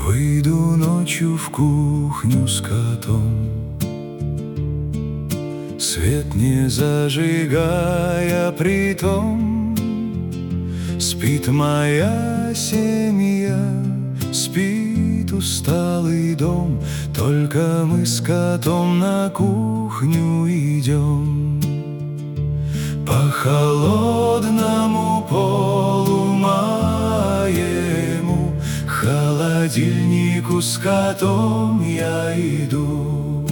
Выйду ночью в кухню с котом, свет не зажигая, притом спит моя семья, спит усталый дом. Только мы с котом на кухню идем. По холодному полу моему холодильнику с котом я иду.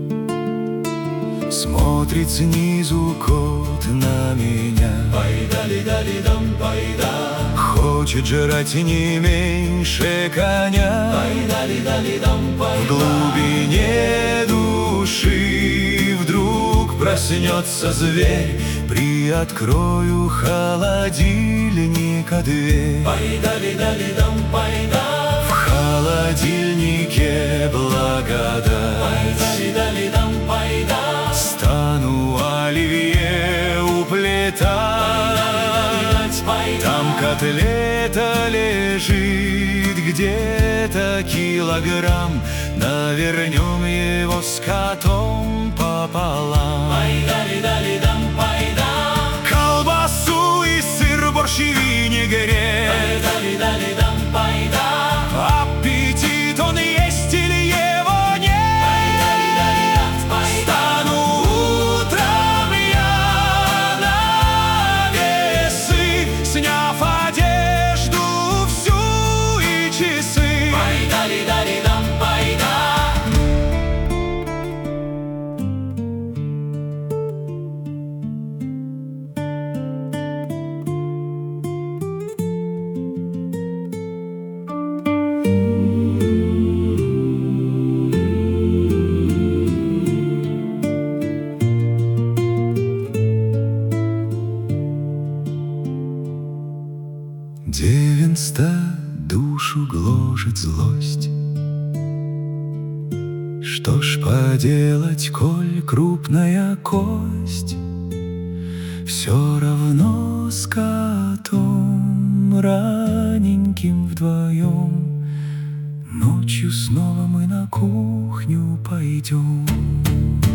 Смотрит снизу кот на меня, Пай-дали-дали-дам, пай-да. хочет жрать не меньше коня. Пай-дали-дали-дам, В пай-да. глубине души вдруг проснется зверь. Приоткрою холодильника дверь. Пай-дали-дали-дам, пай-да. В холодильнике благодать. Пай-дали-дали-дам, пай-да. Стану оливье уплетать. Там котлета лежит где-то килограмм. Навернем его с котом пополам. Пай-дали-дали-дам, пай-да. Колбасу и сыр, борщ и винегрет. Пай-дали-дали-дам, пай-да. Аппетит он есть или его нет? Пай-дали-дали-дам, пай-да. Стану утром я на весы, сняв одежду всю и часы. Пай-дали-дали-дам, пай-да. Девенство душу гложет злость. Что ж поделать, коль крупная кость? Все равно с котом раненьким вдвоем ночью снова мы на кухню пойдем.